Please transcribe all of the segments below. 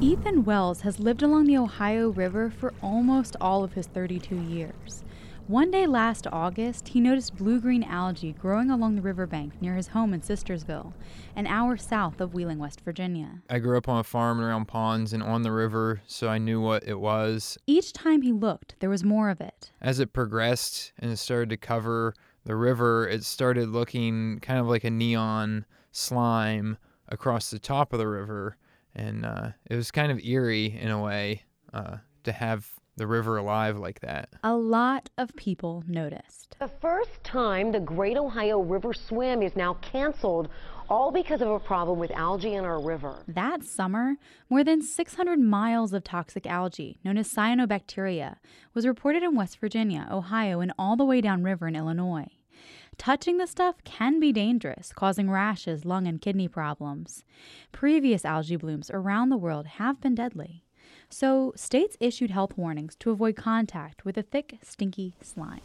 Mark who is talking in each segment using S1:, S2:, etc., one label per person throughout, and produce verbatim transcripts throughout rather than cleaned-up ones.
S1: Ethan Wells has lived along the Ohio River for almost all of his thirty-two years. One day last August, he noticed blue-green algae growing along the riverbank near his home in Sistersville, an hour south of Wheeling, West Virginia.
S2: I grew up on a farm around ponds and on the river, so I knew what it was.
S1: Each time he looked, there was more of it.
S2: As it progressed and it started to cover the river, it started looking kind of like a neon slime across the top of the river. And uh, it was kind of eerie in a way uh, to have the river alive like that.
S1: A lot of people noticed.
S3: The first time the Great Ohio River Swim is now canceled, all because of a problem with algae in our river.
S1: That summer, more than six hundred miles of toxic algae, known as cyanobacteria, was reported in West Virginia, Ohio, and all the way downriver in Illinois. Touching the stuff can be dangerous, causing rashes, lung, and kidney problems. Previous algae blooms around the world have been deadly. So, states issued health warnings to avoid contact with the thick, stinky slime.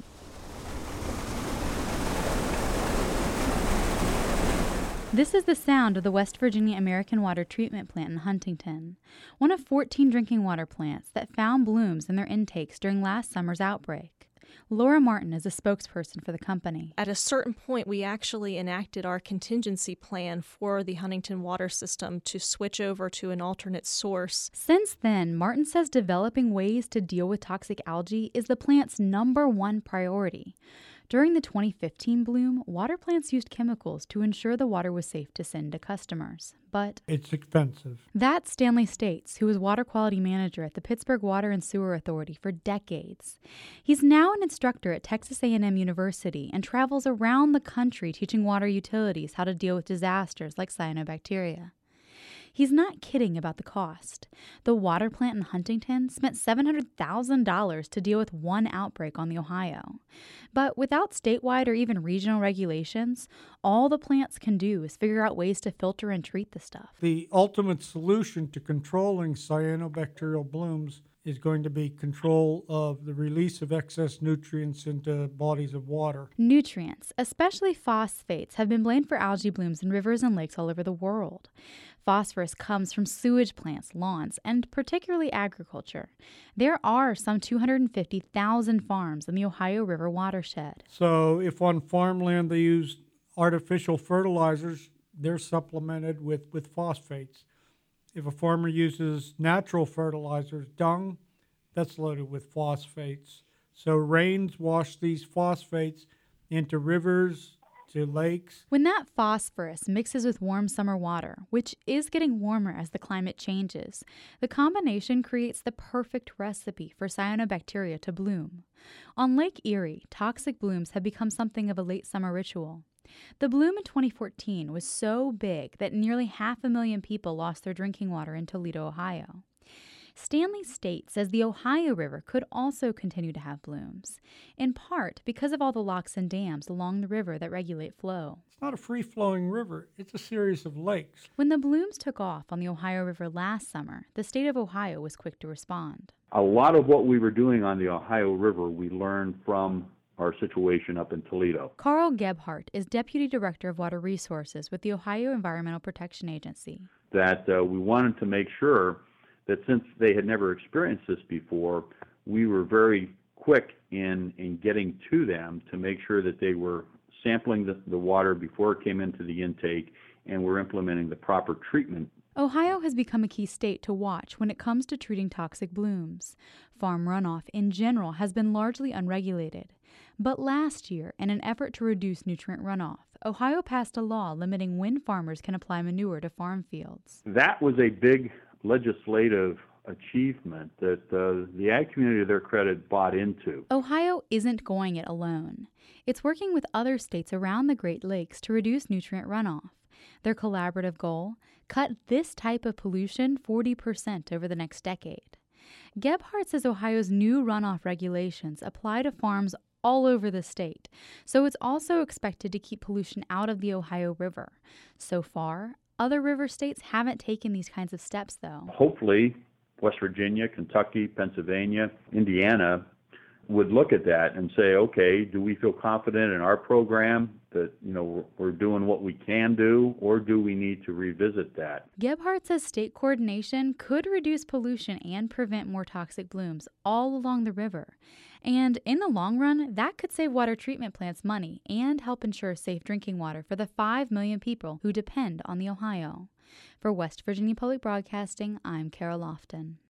S1: This is the sound of the West Virginia American Water Treatment Plant in Huntington, one of fourteen drinking water plants that found blooms in their intakes during last summer's outbreak. Laura Martin is a spokesperson for the company.
S4: At a certain point, we actually enacted our contingency plan for the Huntington water system to switch over to an alternate source.
S1: Since then, Martin says developing ways to deal with toxic algae is the plant's number one priority. During the twenty fifteen bloom, water plants used chemicals to ensure the water was safe to send to customers. But
S5: it's expensive.
S1: That's Stanley States, who was water quality manager at the Pittsburgh Water and Sewer Authority for decades. He's now an instructor at Texas A and M University and travels around the country teaching water utilities how to deal with disasters like cyanobacteria. He's not kidding about the cost. The water plant in Huntington spent seven hundred thousand dollars to deal with one outbreak on the Ohio. But without statewide or even regional regulations, all the plants can do is figure out ways to filter and treat the stuff.
S5: The ultimate solution to controlling cyanobacterial blooms is going to be control of the release of excess nutrients into bodies of water.
S1: Nutrients, especially phosphates, have been blamed for algae blooms in rivers and lakes all over the world. Phosphorus comes from sewage plants, lawns, and particularly agriculture. There are some two hundred fifty thousand farms in the Ohio River watershed.
S5: So if on farmland they use artificial fertilizers, they're supplemented with, with phosphates. If a farmer uses natural fertilizers, dung, that's loaded with phosphates. So rains wash these phosphates into rivers, to lakes.
S1: When that phosphorus mixes with warm summer water, which is getting warmer as the climate changes, the combination creates the perfect recipe for cyanobacteria to bloom. On Lake Erie, toxic blooms have become something of a late summer ritual. The bloom in twenty fourteen was so big that nearly half a million people lost their drinking water in Toledo, Ohio. Stanley State says the Ohio River could also continue to have blooms, in part because of all the locks and dams along the river that regulate flow.
S5: It's not a free-flowing river, it's a series of lakes.
S1: When the blooms took off on the Ohio River last summer, the state of Ohio was quick to respond.
S6: A lot of what we were doing on the Ohio River, we learned from our situation up in Toledo.
S1: Carl Gebhardt is Deputy Director of Water Resources with the Ohio Environmental Protection Agency.
S6: That uh, we wanted to make sure that since they had never experienced this before, we were very quick in, in getting to them to make sure that they were sampling the, the water before it came into the intake and were implementing the proper treatment.
S1: Ohio has become a key state to watch when it comes to treating toxic blooms. Farm runoff in general has been largely unregulated. But last year, in an effort to reduce nutrient runoff, Ohio passed a law limiting when farmers can apply manure to farm fields.
S6: That was a big legislative achievement that uh, the ag community, to their credit, bought into.
S1: Ohio isn't going it alone. It's working with other states around the Great Lakes to reduce nutrient runoff. Their collaborative goal? Cut this type of pollution forty percent over the next decade. Gebhardt says Ohio's new runoff regulations apply to farms all over the state, so it's also expected to keep pollution out of the Ohio River. So far, other river states haven't taken these kinds of steps, though.
S6: Hopefully, West Virginia, Kentucky, Pennsylvania, Indiana would look at that and say, okay, do we feel confident in our program that you know we're, we're doing what we can do, or do we need to revisit that?
S1: Gebhardt says state coordination could reduce pollution and prevent more toxic blooms all along the river. And in the long run, that could save water treatment plants money and help ensure safe drinking water for the five million people who depend on the Ohio. For West Virginia Public Broadcasting, I'm Carol Lofton.